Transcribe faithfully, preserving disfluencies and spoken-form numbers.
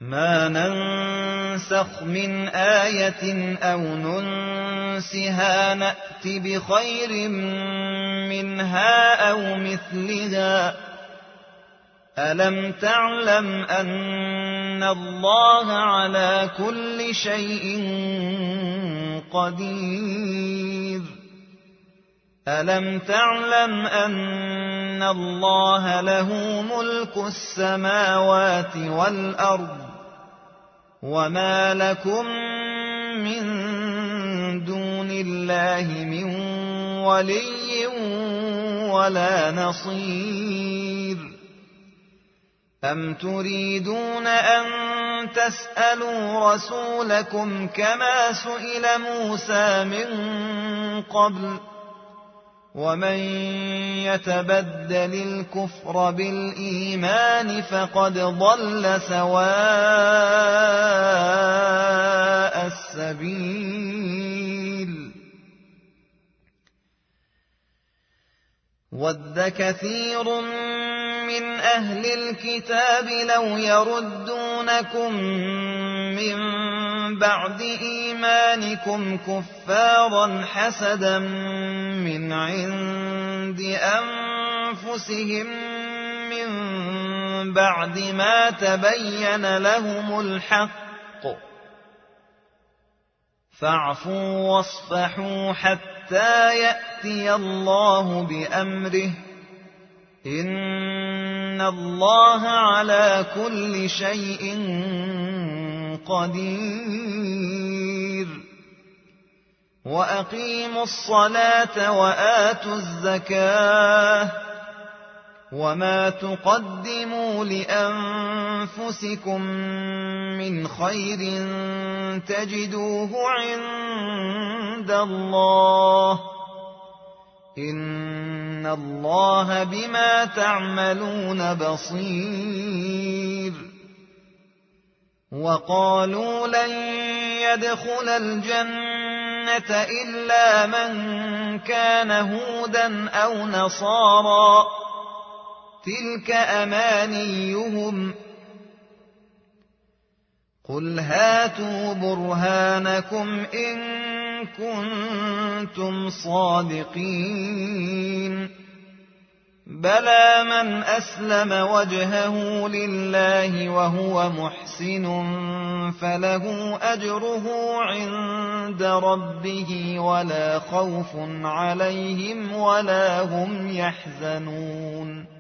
مَا نَنسَخْ مِنْ آيَةٍ أَوْ نُنسِهَا نَأْتِ بِخَيْرٍ مِنْهَا أَوْ مِثْلِهَا ۗ أَلَمْ تَعْلَمْ أَنَّ اللَّهَ عَلَى كُلِّ شَيْءٍ قَدِيرٌ أَلَمْ تَعْلَمْ أَنَّ اللَّهَ لَهُ مُلْكُ السَّمَاوَاتِ وَالْأَرْضِ وَمَا لَكُم مِّن دُونِ اللَّهِ مِن وَلِيٍّ وَلَا نَصِيرٍ أَمْ تُرِيدُونَ أَن تَسْأَلُوا رَسُولَكُمْ كَمَا سُئِلَ مُوسَىٰ مِن قَبْلُ ۗ وَمَن يَتَبَدَّلِ الْكُفْرَ بِالْإِيمَانِ فَقَدْ ضَلَّ سَوَاءَ السَّبِيلِ وَدَّ كَثِيرٌ مِّنْ أَهْلِ الْكِتَابِ لَوْ يَرُدُّونَكُم مِّن بَعْدِ إِيمَانِكُمْ كُفَّارًا حَسَدًا مِّنْ عِندِ أَنفُسِهِم مِّن بَعْدِ مَا تَبَيَّنَ لَهُمُ الْحَقُّ ۖ فَاعْفُوا وَاصْفَحُوا حَتَّىٰ يَأْتِيَ اللَّهُ بِأَمْرِهِ ۗ إِنَّ اللَّهَ عَلَى كُلِّ شَيْءٍ قَدِيرٌ وَأَقِيمُوا الصَّلَاةَ وَآتُوا الزَّكَاةَ وَمَا تُقَدِّمُوا لِأَنفُسِكُم مِّنْ خَيْرٍ تَجِدُوهُ عِندَ اللَّهِ ۗ إِنَّ اللَّهَ بِمَا تَعْمَلُونَ بَصِيرٌ وَقَالُوا لَن يَدْخُلَ الْجَنَّةَ إِلَّا مَن كَانَ هُودًا أَوْ نَصَارَىٰ ۗ تِلْكَ أَمَانِيُّهُمْ ۗ قُلْ هَاتُوا بُرْهَانَكُمْ إِن كُنتُمْ صَادِقِينَ بَلَىٰ مَنْ أَسْلَمَ وَجْهَهُ لِلَّهِ وَهُوَ مُحْسِنٌ فَلَهُ أَجْرُهُ عِندَ رَبِّهِ وَلَا خَوْفٌ عَلَيْهِمْ وَلَا هُمْ يَحْزَنُونَ